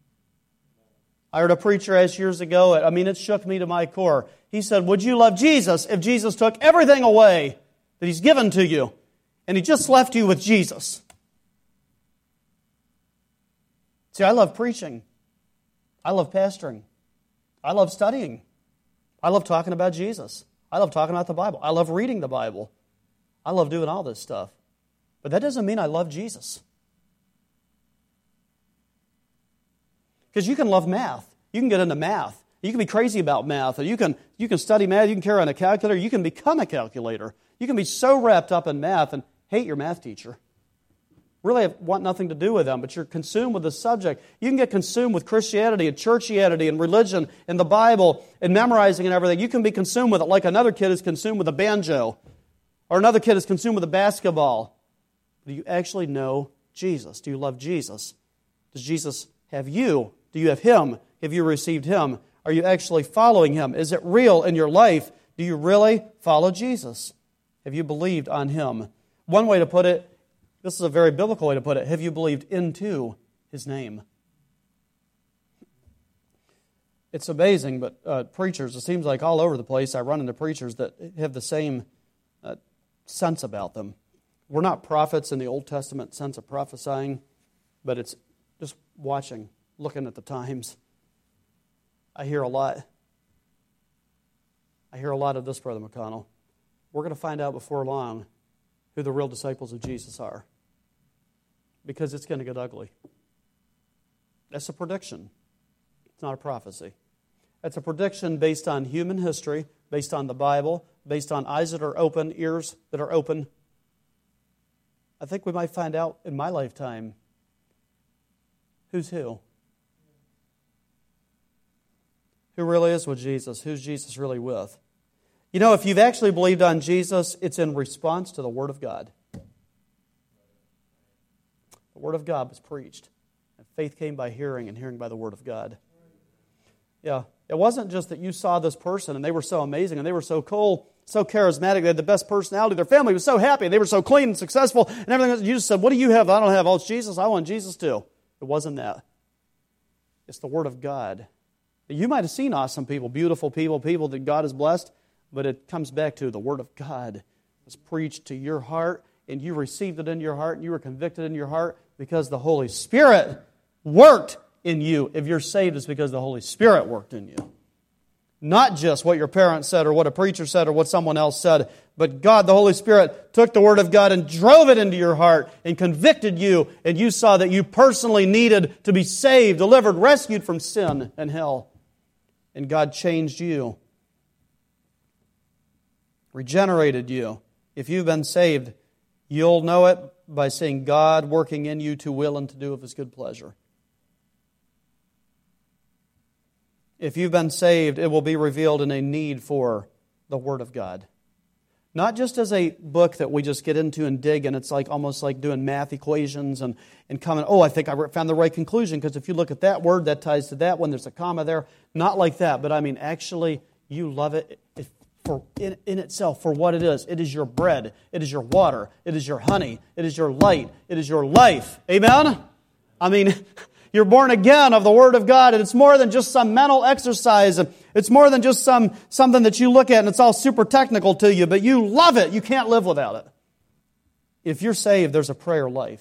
I heard a preacher ask years ago, I mean, it shook me to my core. He said, would you love Jesus if Jesus took everything away that He's given to you and He just left you with Jesus? See, I love preaching. I love pastoring. I love studying. I love talking about Jesus. I love talking about the Bible. I love reading the Bible. I love doing all this stuff. But that doesn't mean I love Jesus. Because you can love math. You can get into math. You can be crazy about math. You can, you can study math. You can carry on a calculator. You can become a calculator. You can be so wrapped up in math and hate your math teacher. Really want nothing to do with them, but you're consumed with the subject. You can get consumed with Christianity and churchianity and religion and the Bible and memorizing and everything. You can be consumed with it like another kid is consumed with a banjo or another kid is consumed with a basketball. Do you actually know Jesus? Do you love Jesus? Does Jesus have you? Do you have Him? Have you received Him? Are you actually following Him? Is it real in your life? Do you really follow Jesus? Have you believed on Him? One way to put it, this is a very biblical way to put it, have you believed into His name? It's amazing, but uh, preachers, it seems like all over the place I run into preachers that have the same uh, sense about them. We're not prophets in the Old Testament sense of prophesying, but it's just watching, looking at the times. I hear a lot. I hear a lot of this, Brother McConnell. We're going to find out before long who the real disciples of Jesus are. because it's going to get ugly. That's a prediction. It's not a prophecy. That's a prediction based on human history, based on the Bible, based on eyes that are open, ears that are open. I think we might find out in my lifetime who's who. Who really is with Jesus? Who's Jesus really with? You know, if you've actually believed on Jesus, it's in response to the Word of God. The Word of God was preached. And faith came by hearing, and hearing by the Word of God. Yeah, it wasn't just that you saw this person, and they were so amazing, and they were so cool, so charismatic, they had the best personality, their family was so happy, they were so clean and successful, and everything. You just said, what do you have? I don't have. Oh, it's Jesus. I want Jesus too. It wasn't that. It's the Word of God. You might have seen awesome people, beautiful people, people that God has blessed, but it comes back to the Word of God was preached to your heart, and you received it in your heart, and you were convicted in your heart because the Holy Spirit worked in you. If you're saved, it's because the Holy Spirit worked in you. Not just what your parents said or what a preacher said or what someone else said, but God, the Holy Spirit, took the Word of God and drove it into your heart and convicted you, and you saw that you personally needed to be saved, delivered, rescued from sin and hell. And God changed you, regenerated you. If you've been saved, you'll know it by seeing God working in you to will and to do of His good pleasure. If you've been saved, it will be revealed in a need for the Word of God. Not just as a book that we just get into and dig, and it's like almost like doing math equations and, and coming, oh, I think I found the right conclusion, because if you look at that word, that ties to that one, there's a comma there. Not like that, but I mean, actually, you love it for in, in itself for what it is. It is your bread. It is your water. It is your honey. It is your light. It is your life. Amen? I mean, you're born again of the Word of God, and it's more than just some mental exercise. It's more than just some something that you look at and it's all super technical to you, but you love it. You can't live without it. If you're saved, there's a prayer life.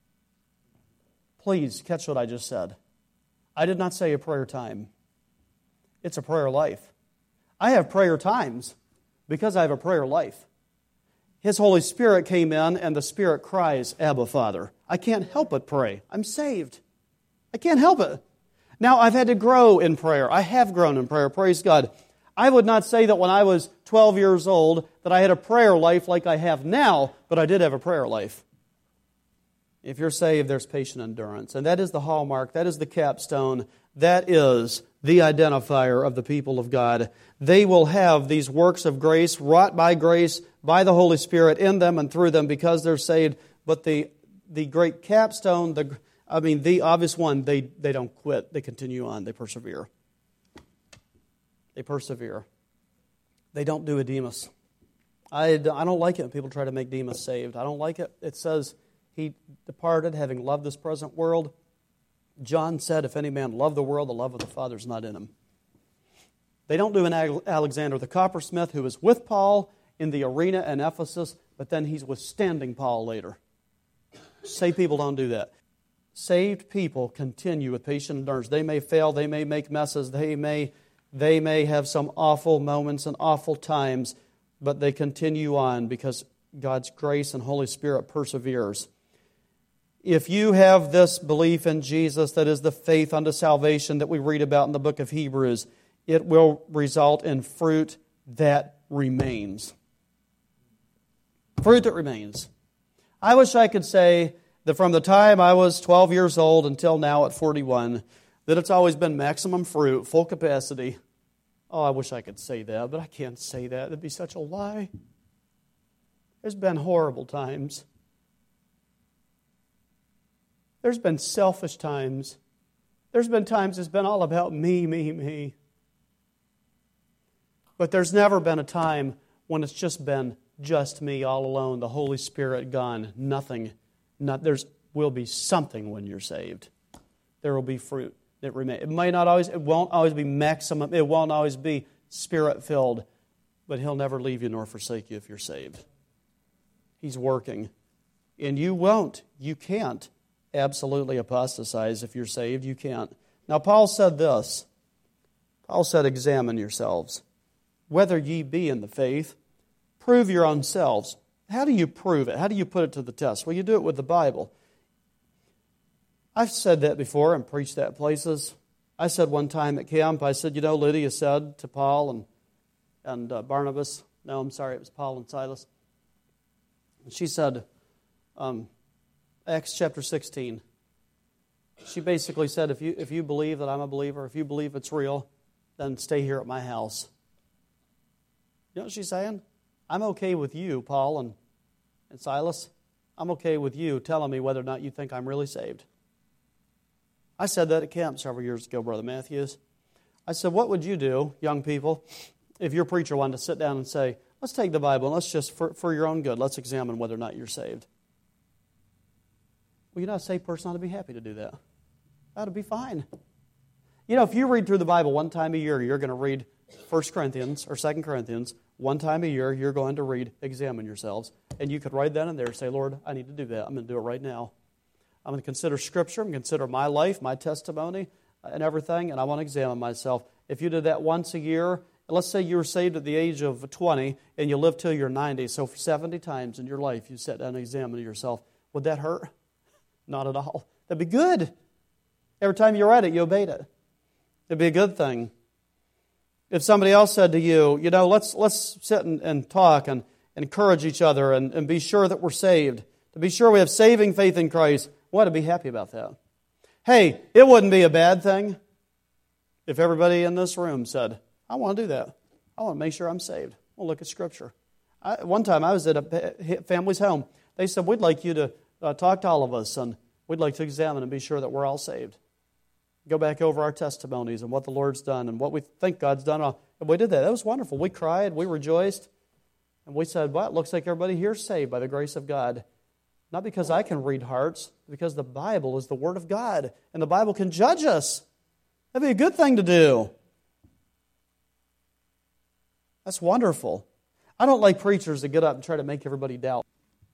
Please catch what I just said. I did not say a prayer time. It's a prayer life. I have prayer times because I have a prayer life. His Holy Spirit came in, and the Spirit cries, Abba, Father. I can't help but pray. I'm saved. I can't help it. Now, I've had to grow in prayer. I have grown in prayer, praise God. I would not say that when I was twelve years old that I had a prayer life like I have now, but I did have a prayer life. If you're saved, there's patient endurance. And that is the hallmark, that is the capstone, that is the identifier of the people of God. They will have these works of grace, wrought by grace, by the Holy Spirit in them and through them because they're saved. But the, the great capstone, the I mean, the obvious one, they, they don't quit. They continue on. They persevere. They persevere. They don't do a Demas. I, I don't like it when people try to make Demas saved. I don't like it. It says he departed having loved this present world. John said, if any man love the world, the love of the Father is not in him. They don't do an Alexander the coppersmith who was with Paul in the arena in Ephesus, but then he's withstanding Paul later. Saved people don't do that. Saved people continue with patient endurance. They may fail, they may make messes, they may, they may have some awful moments and awful times, but they continue on because God's grace and Holy Spirit perseveres. If you have this belief in Jesus, that is the faith unto salvation that we read about in the book of Hebrews, it will result in fruit that remains. Fruit that remains. I wish I could say that from the time I was twelve years old until now at forty-one, that it's always been maximum fruit, full capacity. Oh, I wish I could say that, but I can't say that. It'd be such a lie. There's been horrible times. There's been selfish times. There's been times it's been all about me, me, me. But there's never been a time when it's just been just me all alone, the Holy Spirit gone, nothing. Not, there's will be something when you're saved. There will be fruit that remains. It might not always, it won't always be maximum, it won't always be Spirit-filled, but He'll never leave you nor forsake you if you're saved. He's working. And you won't, you can't absolutely apostatize if you're saved. You can't. Now, Paul said this. Paul said, examine yourselves, whether ye be in the faith, prove your own selves. How do you prove it? How do you put it to the test? Well, you do it with the Bible. I've said that before and preached that places. I said one time at camp, I said, you know, Lydia said to Paul and, and uh, Barnabas, no, I'm sorry, it was Paul and Silas. And she said, um, Acts chapter sixteen, she basically said, if you if you believe that I'm a believer, if you believe it's real, then stay here at my house. You know what she's saying? I'm okay with you, Paul and, and Silas. I'm okay with you telling me whether or not you think I'm really saved. I said that at camp several years ago, Brother Matthews. I said, what would you do, young people, if your preacher wanted to sit down and say, let's take the Bible and let's just, for, for your own good, let's examine whether or not you're saved. Well, you're not a saved person, ought to be happy to do that. That would be fine. You know, if you read through the Bible one time a year, you're going to read First Corinthians or Second Corinthians. One time a year, you're going to read, examine yourselves. And you could write that in there and say, Lord, I need to do that. I'm going to do it right now. I'm going to consider Scripture. I'm going to consider my life, my testimony, and everything, and I want to examine myself. If you did that once a year, let's say you were saved at the age of twenty, and you lived till you're ninety, so for seventy times in your life you sat down and examined yourself. Would that hurt? Not at all. That'd be good. Every time you read it, you obeyed it. It'd be a good thing. If somebody else said to you, you know, let's let's sit and, and talk and, and encourage each other and, and be sure that we're saved, to be sure we have saving faith in Christ, we ought to be happy about that. Hey, it wouldn't be a bad thing if everybody in this room said, I want to do that. I want to make sure I'm saved. We'll look at Scripture. I, one time I was at a family's home. They said, we'd like you to uh, talk to all of us, and we'd like to examine and be sure that we're all saved. Go back over our testimonies and what the Lord's done and what we think God's done. And we did that. That was wonderful. We cried. We rejoiced. And we said, well, it looks like everybody here is saved by the grace of God. Not because I can read hearts, because the Bible is the Word of God, and the Bible can judge us. That'd be a good thing to do. That's wonderful. I don't like preachers that get up and try to make everybody doubt.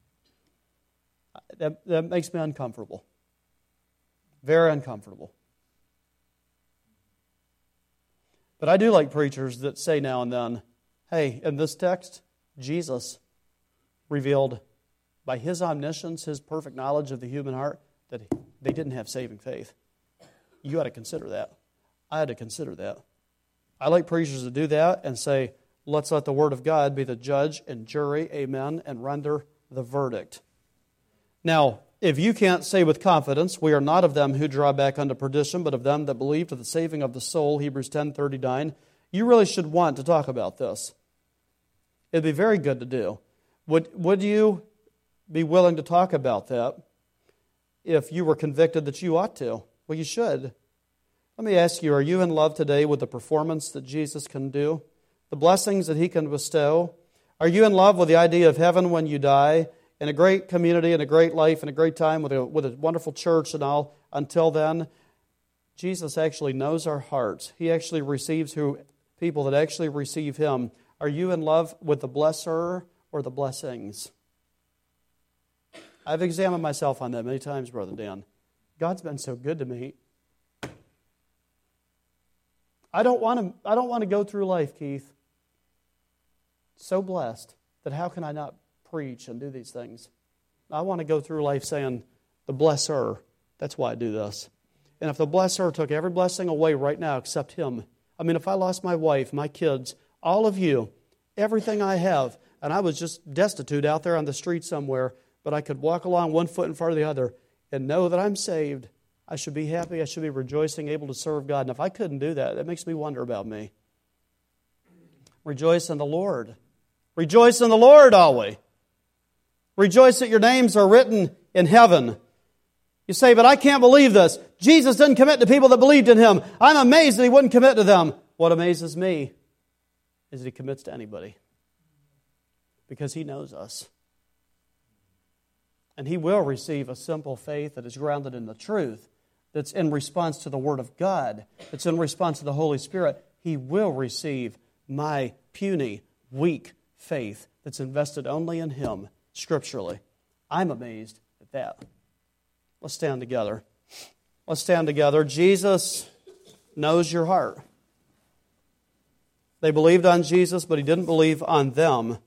That, that makes me uncomfortable. Very uncomfortable. But I do like preachers that say now and then, hey, in this text, Jesus revealed by His omniscience, His perfect knowledge of the human heart, that they didn't have saving faith. You ought to consider that. I had to consider that. I like preachers to do that and say, let's let the Word of God be the judge and jury, amen, and render the verdict. Now, if you can't say with confidence, we are not of them who draw back unto perdition, but of them that believe to the saving of the soul, Hebrews ten thirty-nine, you really should want to talk about this. It'd be very good to do. Would, would you be willing to talk about that if you were convicted that you ought to? Well, you should. Let me ask you, are you in love today with the performance that Jesus can do? The blessings that He can bestow? Are you in love with the idea of heaven when you die, and a great community and a great life and a great time with a, with a wonderful church and all? Until then, Jesus actually knows our hearts. He actually receives who people that actually receive Him. Are you in love with the blesser or the blessings? I've examined myself on that many times, Brother Dan. God's been so good to me. I don't want to, I don't want to go through life, Keith, so blessed that how can I not preach and do these things? I want to go through life saying, the blesser, that's why I do this. And if the blesser took every blessing away right now except Him, I mean, if I lost my wife, my kids, all of you, everything I have, and I was just destitute out there on the street somewhere, but I could walk along one foot in front of the other and know that I'm saved, I should be happy, I should be rejoicing, able to serve God. And if I couldn't do that, that makes me wonder about me. Rejoice in the Lord. Rejoice in the Lord always. Rejoice that your names are written in heaven. You say, but I can't believe this. Jesus didn't commit to people that believed in Him. I'm amazed that He wouldn't commit to them. What amazes me is that He commits to anybody. Because He knows us. And He will receive a simple faith that is grounded in the truth, that's in response to the Word of God, that's in response to the Holy Spirit. He will receive my puny, weak faith that's invested only in Him scripturally. I'm amazed at that. Let's stand together. Let's stand together. Jesus knows your heart. They believed on Jesus, but He didn't believe on them.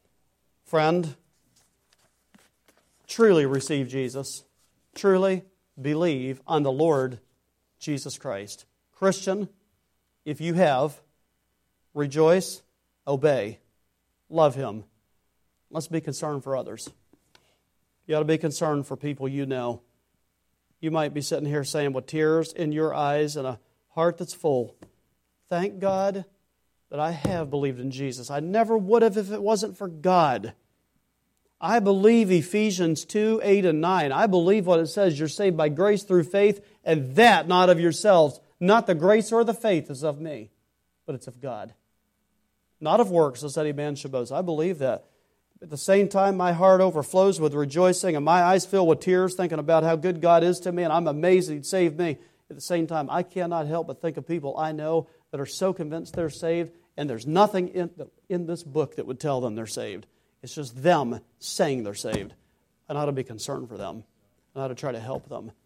Friend, truly receive Jesus. Truly, believe on the Lord Jesus Christ. Christian, if you have, rejoice, obey, love Him. Let's be concerned for others. You ought to be concerned for people you know. You might be sitting here saying with tears in your eyes and a heart that's full, thank God that I have believed in Jesus. I never would have if it wasn't for God. I believe Ephesians two, eight, and nine. I believe what it says, you're saved by grace through faith, and that not of yourselves. Not the grace or the faith is of me, but it's of God. Not of works, as any man should boast. I believe that. At the same time, my heart overflows with rejoicing, and my eyes fill with tears, thinking about how good God is to me, and I'm amazed He'd saved me. At the same time, I cannot help but think of people I know that are so convinced they're saved, and there's nothing in, in this book that would tell them they're saved. It's just them saying they're saved. And I ought to be concerned for them. And I ought to try to help them.